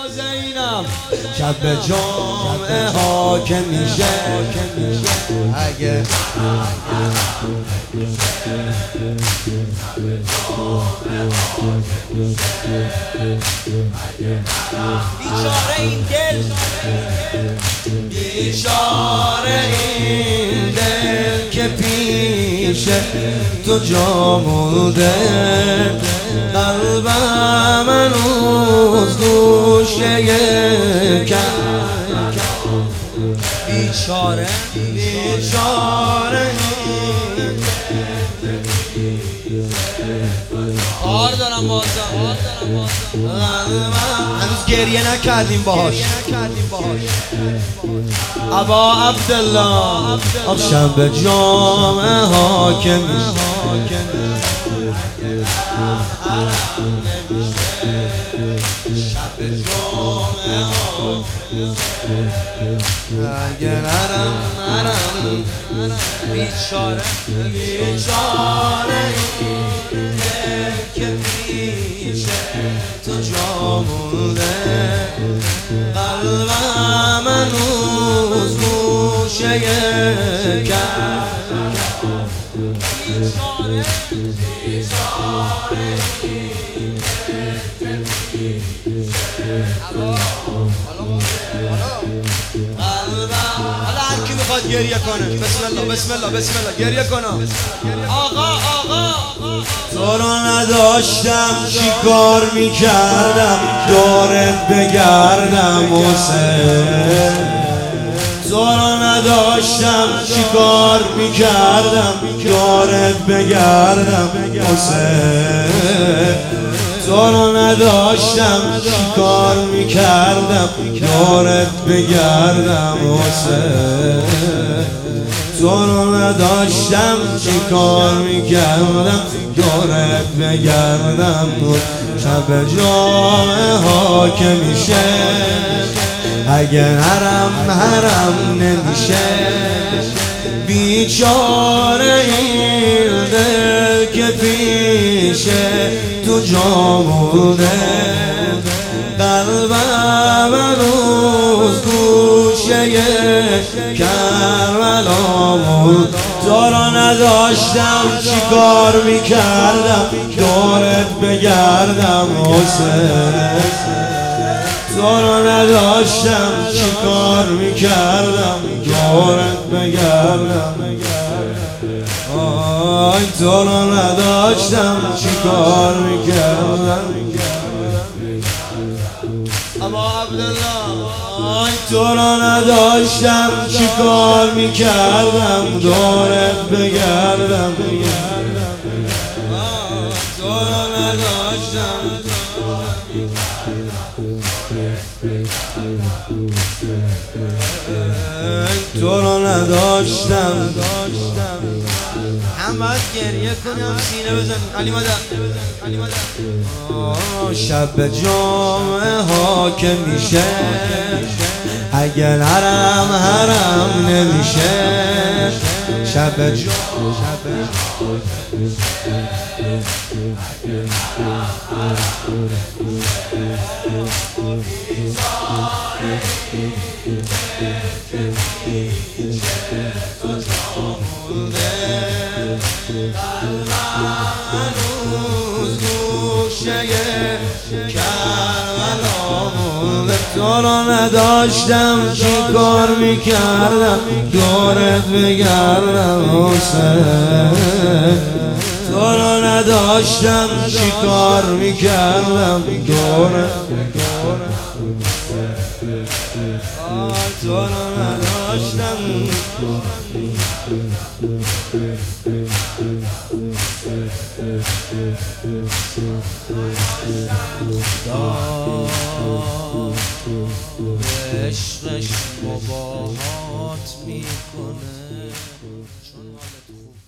زینب شب به جامعه ها که میشه اگه بیچاره این دل بیچاره این دل که پیش تو جا مونده قلبم هنوز گوشه بیچاره بیچاره آر دارم بازم هنوز گریه نکردیم باهاش ابا عبدالله شب جامعه ها که شب جامعه ها اگه نرم بیچاره بیچاره که پیشه تو جا مونده قلبم هنوز گوشه بیچاره حالا هر کی میخواد گریه کنه بسم الله بسم الله بسم الله گریه کنه آقا تو رو نداشتم چی کار میکردم دورت بگردم حسین تو رو نداشتم چی کار میکردم دورت بگردم حسین تو رو نداشتم چی کار میکردم دورت بگردم حسین تو رو نداشتم چی کار میکردم دورت بگردم شب جامعه ها که میشه اگه حرم نمیشه بیچاره این دل که پیشه تو جا مونده قلبم هنوز گوشه کربلا مون تو رو نداشتم چی کار میکردم دورت بگردم حسین تو رو نداشتم چی کار میکردم دورت بگردم آی تو رو نداشتم چی کار میکردم اما عبدالله آی تو رو نداشتم چی کار میکردم دورت بگردم تو رو نداشتم تو رو نداشتم هم باید گریه کنی هم سینه بزنی علی مادر شب جامعه ها که میشه اگه حرم نمیشه شب تو رو نداشتم چی کار میکردم دورت بگردم حسین تو رو نداشتم چی کار میکردم دورت تو رو نداشتم عشقش مباهات میکنه.